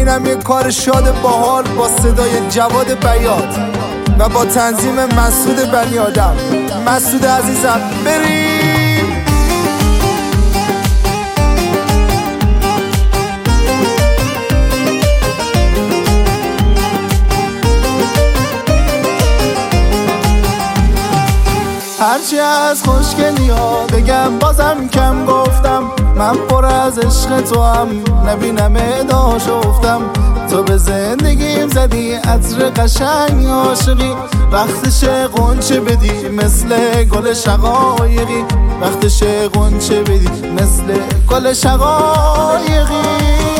اینم یه کار شاد باحال با صدای جواد بیات و با تنظیم مسعود بنی آدم. مسعود عزیزم بریم. هرچی از خوشگلی ها بگم بازم کم گفتم، من پر از عشق تو هم نبینم اداش افتم. تو به زندگیم زدی عطر قشنگ عاشقی، وقتش غنچه بدی مثل گل شقایقی، وقتش غنچه بدی مثل گل شقایقی.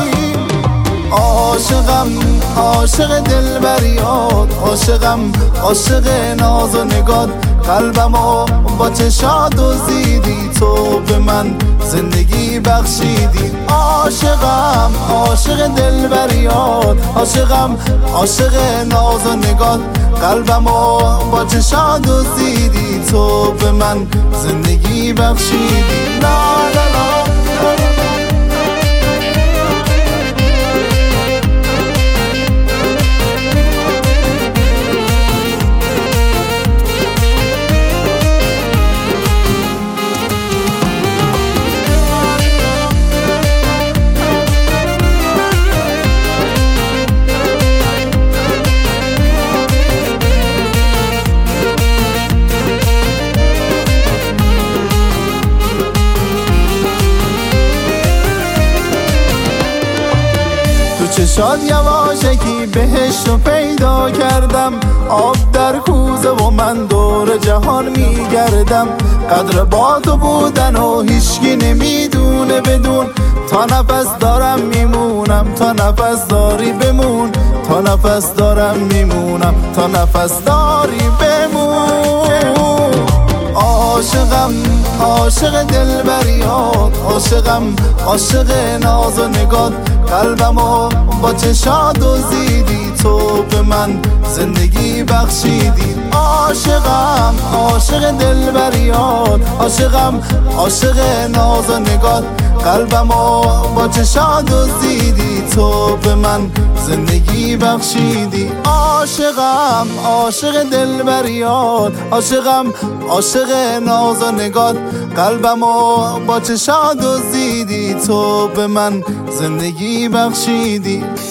عاشقم عاشق دلبریات، عاشقم عاشق ناز و نگات، قلبمو با چشات دزدیدی، تو به من زندگی بخشیدی. عاشقم عاشق دلبریات، عاشقم عاشق ناز و نگات، قلبمو با چشات دزدیدی، تو به من زندگی بخشیدی. لا لا لا چشات یواشکی بهشت رو پیدا کردم، آب در کوزه و من دور جهان میگردم. قدر با تو بودن و هیچکی نمیدونه بدون، تا نفس دارم میمونم، تا نفس داری بمون، تا نفس دارم میمونم، تا نفس داری بمون. عاشقم عاشق دلبریات، عاشقم عاشق ناز و نگات، قلبمو با چشات دزدیدی، تو به من زندگی بخشیدی. عاشقم عاشق دلبریات، عاشقم عاشق ناز و نگات، قلبمو با چشات دزدیدی، تو به من زندگی بخشیدی. عاشقم عاشق دلبریات، عاشقم عاشق ناز و نگات، قلبمو با چشات دزدیدی، تو به من زندگی بخشیدی.